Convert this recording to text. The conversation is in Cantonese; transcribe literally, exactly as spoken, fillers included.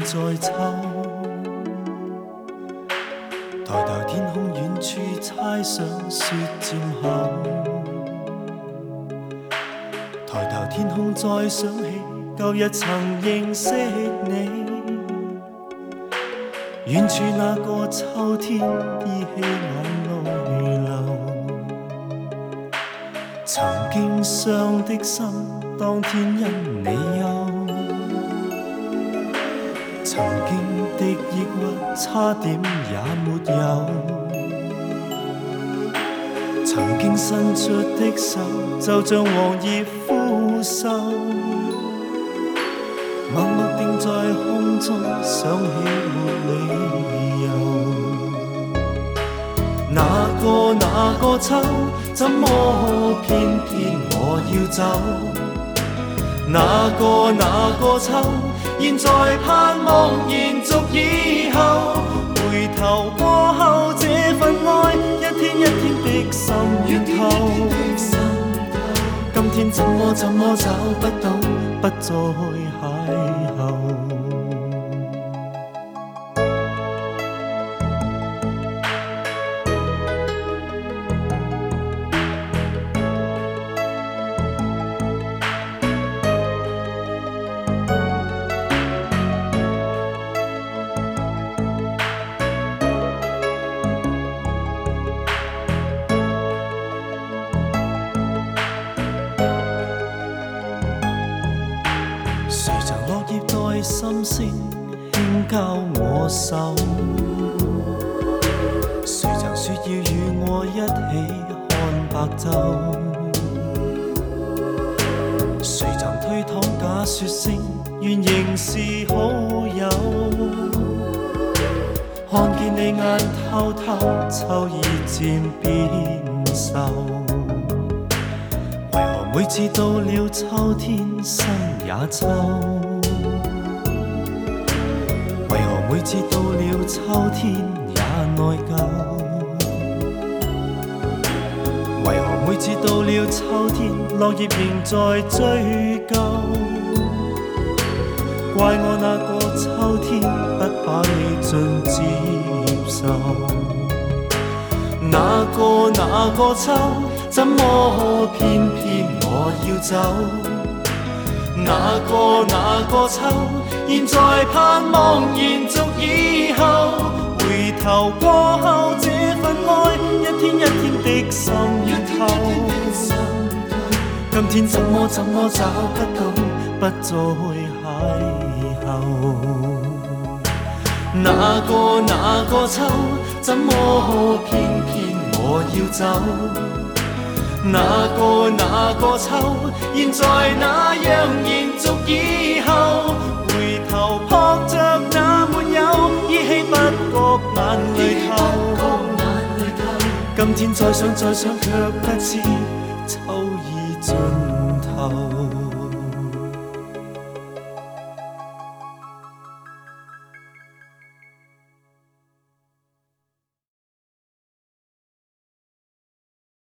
在秋。抬头天空远处猜想雪渐厚，抬头天空再想起旧日曾认识你，远处那个秋天依稀眼泪流，曾經傷的心當天因你憂，曾經的抑鬱差點也沒有，曾經伸出的手就像黃葉枯瘦，默默定在空中想起沒理由。那個那個秋，怎麼偏偏我要走？那個那個秋，現在盼望延續以後。回頭過後，這份愛一天一天的滲透。今天怎麼怎麼找不到，不再邂逅。誰曾落葉在心聲輕交我手？誰曾說要與我一起看白晝？誰曾推搪假說聲原仍是好友？看見你眼偷偷，秋意漸變瘦。為何每次到了秋天心也秋？為何每次到了秋天也內疚？為何每次到了秋天落葉仍在追究？怪我那個秋天不把你盡接受。那個那個秋，怎麼偏偏我要走？那個那個秋，現在盼望延續以後。回頭過後，這份愛一天一天的滲透。今天怎麼怎麼找不到，不再邂逅。那個那個秋，怎麼偏偏我要走？那個那個秋，現在那樣延續以後。回頭撲着那沒有，依稀不覺眼淚透。今天再想再想卻不知秋意盡頭。